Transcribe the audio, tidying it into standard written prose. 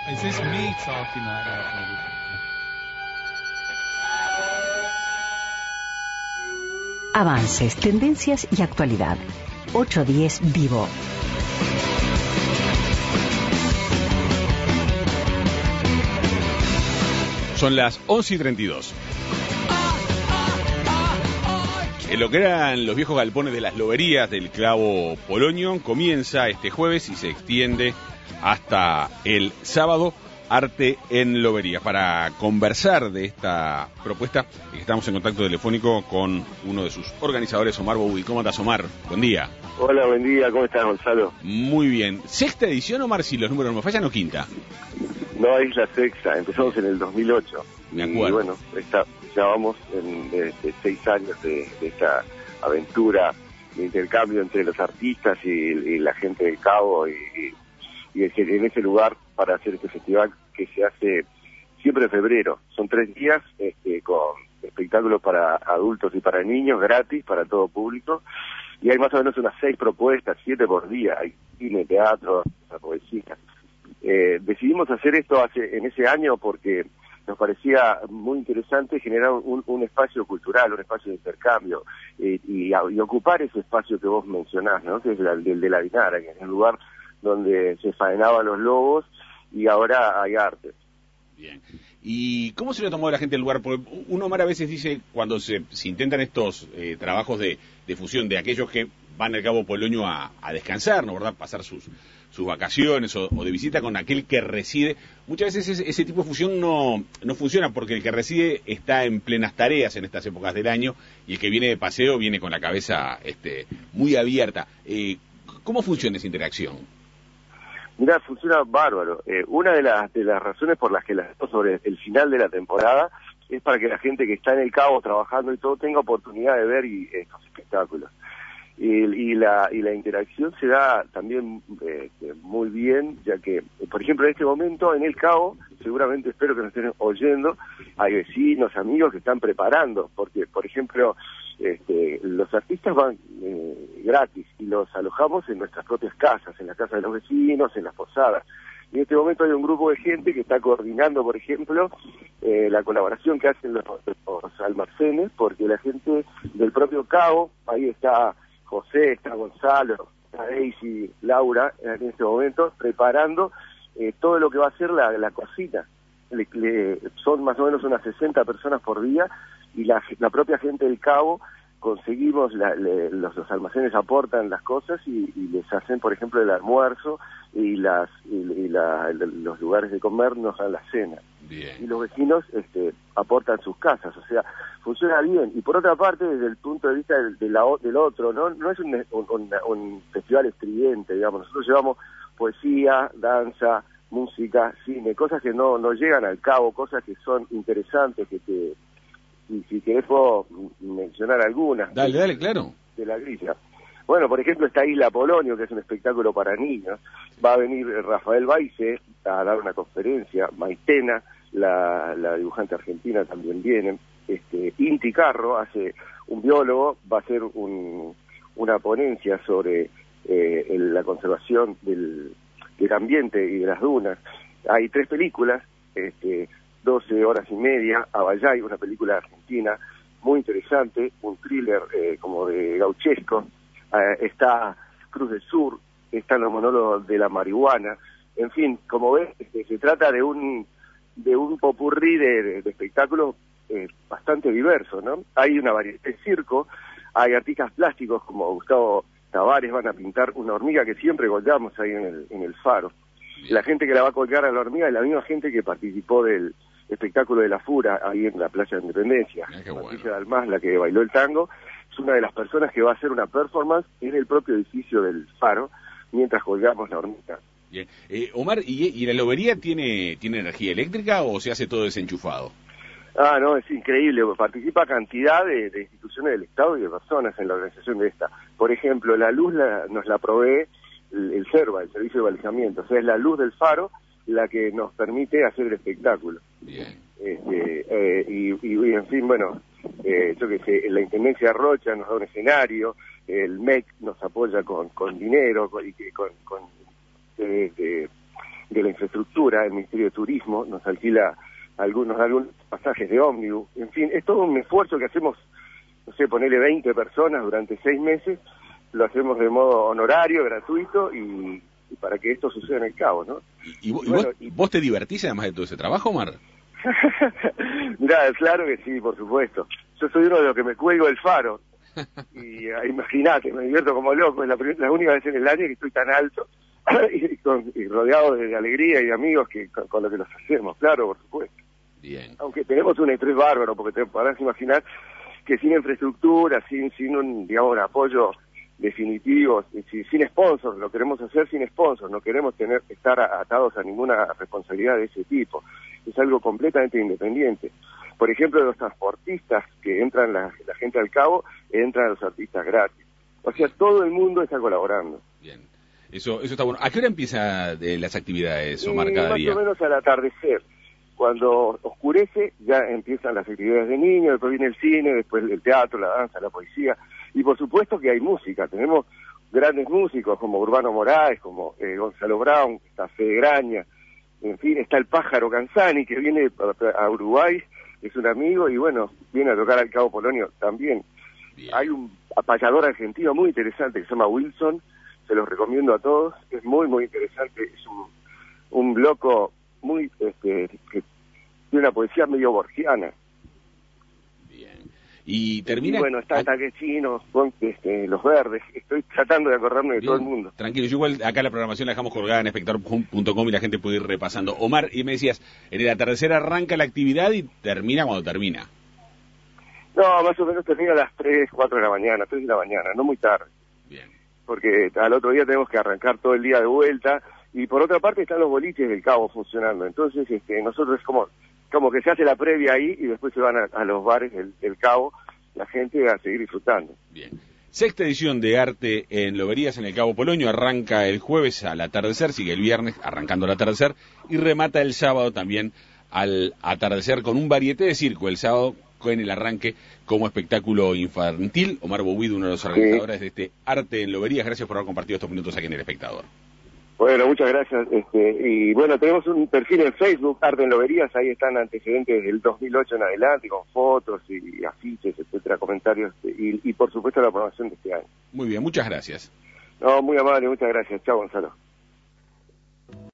Is this me talking like that? Avances, tendencias y actualidad. 810 Vivo. Son las 11:32. En lo que eran los viejos galpones de las loberías del Clavo Polonio comienza este jueves y se extiende hasta el sábado Arte en Loberías. Para conversar de esta propuesta estamos en contacto telefónico con uno de sus organizadores, Omar Boudi. ¿Cómo andas, Omar? Buen día. Hola, buen día. ¿Cómo estás, Gonzalo? Muy bien. ¿Sexta edición, Omar, si los números no me fallan, o quinta? No, es la sexta. Empezamos en el 2008. Me acuerdo. Y bueno, ya vamos en 6 años de esta aventura de intercambio entre los artistas y la gente del Cabo y en ese lugar para hacer este festival que se hace siempre en febrero. Son 3 días con espectáculos para adultos y para niños, gratis para todo público, y hay más o menos unas 6 propuestas, 7 por día. Hay cine, teatro, poesía. Decidimos hacer esto en ese año porque nos parecía muy interesante generar un espacio cultural, un espacio de intercambio, y ocupar ese espacio que vos mencionás, ¿no? Que es el de la Dinara, que es el lugar donde se faenaban los lobos, y ahora hay arte. Bien. ¿Y cómo se lo tomó la gente del lugar? Porque uno, Omar, a veces dice, cuando se intentan estos trabajos de fusión de aquellos que van al Cabo Polonio a descansar, ¿no? ¿Verdad? Pasar sus vacaciones o de visita con aquel que reside. Muchas veces ese tipo de fusión no funciona porque el que reside está en plenas tareas en estas épocas del año, y el que viene de paseo viene con la cabeza muy abierta. ¿Cómo funciona esa interacción? Mirá, funciona bárbaro. Una de las razones por las que las hacemos sobre el final de la temporada es para que la gente que está en el Cabo trabajando y todo tenga oportunidad de ver estos espectáculos. Y la interacción se da también muy bien, ya que, por ejemplo, en este momento en el Cabo, seguramente espero que nos estén oyendo, hay vecinos, amigos que están preparando, porque, por ejemplo, los artistas van gratis y los alojamos en nuestras propias casas, en las casas de los vecinos, en las posadas. Y en este momento hay un grupo de gente que está coordinando, por ejemplo, la colaboración que hacen los almacenes, porque la gente del propio Cabo, ahí está José, está Gonzalo, está Daisy, Laura, en este momento, preparando todo lo que va a ser la cocina. Son más o menos unas 60 personas por día, y la propia gente del Cabo conseguimos, los almacenes aportan las cosas y les hacen, por ejemplo, el almuerzo, y los lugares de comer nos dan la cena. Bien. Y los vecinos aportan sus casas, o sea, funciona bien. Y por otra parte, desde el punto de vista del otro, no es un festival estridente, digamos. Nosotros llevamos poesía, danza, música, cine, cosas que no llegan al Cabo, cosas que son interesantes, y si querés puedo mencionar algunas. Dale, claro. De la grilla. Bueno, por ejemplo, está Isla Polonio, que es un espectáculo para niños. Va a venir Rafael Baice a dar una conferencia. Maitena, la dibujante argentina, también viene. Inti Carro, un biólogo, va a hacer una ponencia sobre la conservación del ambiente y de las dunas. Hay 3 películas, 12 horas y media, Abayay, una película argentina muy interesante, un thriller como de gauchesco. Está Cruz del Sur, están los monólogos de la marihuana. En fin, como ves, se trata de un popurrí de espectáculos bastante diverso, ¿no? Hay una variedad de circo, hay artistas plásticos como Gustavo Tavares, van a pintar una hormiga que siempre colgamos ahí en el faro. La gente que la va a colgar a la hormiga es la misma gente que participó del espectáculo de la Fura ahí en la Playa de Independencia. Patricia Dalmás, la que bailó el tango, es una de las personas que va a hacer una performance en el propio edificio del faro mientras colgamos la hormiga. Bien. Omar, ¿y la lobería tiene energía eléctrica o se hace todo desenchufado? No, es increíble, participa cantidad de instituciones del Estado y de personas en la organización de esta. Por ejemplo, la luz nos la provee el CERVA, el Servicio de Balizamiento, o sea, es la luz del faro la que nos permite hacer el espectáculo. Bien. Y en fin, bueno, yo que sé, la Intendencia de Rocha nos da un escenario, el MEC nos apoya con dinero, de la infraestructura, el Ministerio de Turismo nos alquila algunos pasajes de ómnibus, en fin, es todo un esfuerzo que hacemos, no sé, ponerle 20 personas durante 6 meses, lo hacemos de modo honorario, gratuito y para que esto suceda en el Cabo, ¿no? ¿Vos te divertís además de todo ese trabajo, Omar? Mirá, claro que sí, por supuesto. Yo soy uno de los que me cuelgo el faro y imagínate, me divierto como loco, es la única vez en el año que estoy tan alto y rodeado de alegría y de amigos con lo que los hacemos, claro, por supuesto. Bien. Aunque tenemos un estrés bárbaro, porque te podrás imaginar que sin infraestructura, sin un, digamos, un apoyo definitivo, sin sponsors, lo queremos hacer sin sponsors, no queremos estar atados a ninguna responsabilidad de ese tipo. Es algo completamente independiente. Por ejemplo, los transportistas que entran la gente al Cabo, entran los artistas gratis. O sea, todo el mundo está colaborando. Bien. Eso está bueno. ¿A qué hora empiezan las actividades, Omar, cada día? Más o menos al atardecer. Cuando oscurece ya empiezan las actividades de niños, después viene el cine, después el teatro, la danza, la poesía. Y por supuesto que hay música. Tenemos grandes músicos como Urbano Moraes, como Gonzalo Brown, está Fede Graña, en fin, está el Pájaro Canzani que viene a Uruguay, es un amigo y bueno, viene a tocar al Cabo Polonio también. Bien. Hay un payador argentino muy interesante que se llama Wilson, se los recomiendo a todos, es muy muy interesante, es un bloco muy que tiene una poesía medio borgiana. Bien. Y termina. Y bueno, está Taquechino, Los Verdes, estoy tratando de acordarme de Bien, todo el mundo. Tranquilo, yo igual acá la programación la dejamos colgada en espectador.com y la gente puede ir repasando. Omar, y me decías, en el atardecer arranca la actividad y termina cuando termina. No, más o menos termina a las 3, 4 de la mañana, 3 de la mañana, no muy tarde. Bien. Porque al otro día tenemos que arrancar todo el día de vuelta. Y por otra parte están los boliches del Cabo funcionando. Entonces nosotros como que se hace la previa ahí y después se van a los bares del Cabo la gente a seguir disfrutando. Bien. Sexta edición de Arte en Loberías en el Cabo Polonio arranca el jueves al atardecer, sigue el viernes arrancando al atardecer y remata el sábado también al atardecer con un varieté de circo. El sábado en el arranque como espectáculo infantil. Omar Bowido, uno de los organizadores de este Arte en Loberías. Gracias por haber compartido estos minutos aquí en El Espectador. Bueno, muchas gracias. Y bueno, tenemos un perfil en Facebook, Arte en Loberías, ahí están antecedentes del 2008 en adelante, con fotos y afiches, etcétera, comentarios, y por supuesto la programación de este año. Muy bien, muchas gracias. No, muy amable, muchas gracias. Chao, Gonzalo.